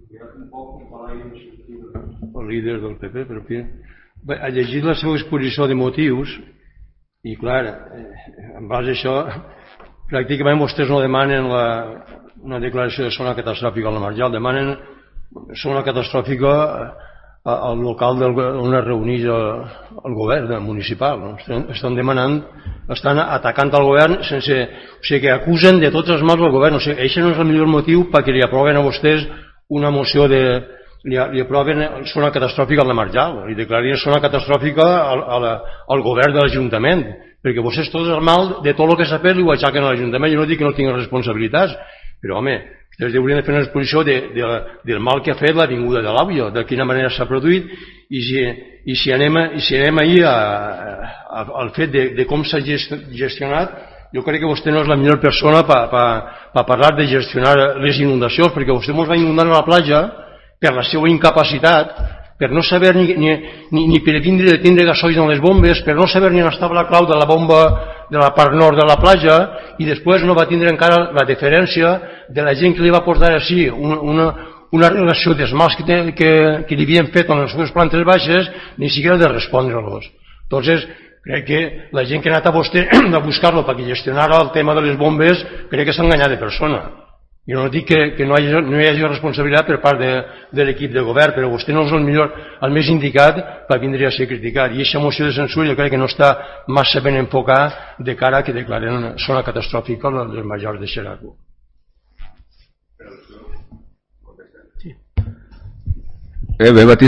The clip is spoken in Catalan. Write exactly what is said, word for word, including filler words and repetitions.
El líder del P P, però bé, ha llegit la seva exposició de motius i clar, en base a això pràcticament vostès no demanen la, una declaració de zona catastròfica al Marjal, demanen zona catastròfica al local del, on es reuneix el, el govern municipal, no? estan, estan demanant, estan atacant al govern sense, o sigui que acusen de tots els mals al govern, o sigui, això no és el millor motiu perquè li aproven a vostès una moció de li, li aproven zona catastròfica al Marjal, li declararien zona catastròfica al, al, al govern de l'Ajuntament, perquè vostès tot el mal de tot el que s'ha fet li ho aixequen a l'Ajuntament. Jo no dic que no tinguin responsabilitats, però home, vostès haurien de fer una exposició de, de, del mal que ha fet l'avinguda de l'Àvia, de quina manera s'ha produït, i si, i si anem, i si anem ahir a, a, al fet de, de com s'ha gestionat, jo crec que vostè no és la millor persona per pa, pa parlar de gestionar les inundacions, perquè vostè ens va inundar a la platja per la seva incapacitat, per no saber ni, ni, ni, ni per tindre, tindre gasoil en les bombes, per no saber ni on estava la clau de la bomba de la part nord de la platja, i després no va tindre encara la deferència de la gent que li va portar així una, una, una relació d'esmals que, que, que li havien fet en les seves plantes baixes, ni siquiera de respondre-los. Entonces, crec que la gent que ha anat a vostè a buscar-lo perquè gestionara el tema de les bombes, crec que s'ha enganyat de persona. Jo no dic que, que no, hi hagi, no hi hagi responsabilitat per part de, de l'equip de govern, però vostè no és el millor, el més indicat per vindre a ser criticat. I aquesta moció de censura jo crec que no està massa ben enfocat de cara a que declaren zona catastròfica les majors de Xeraco. Sí. Eh, bé, Batista.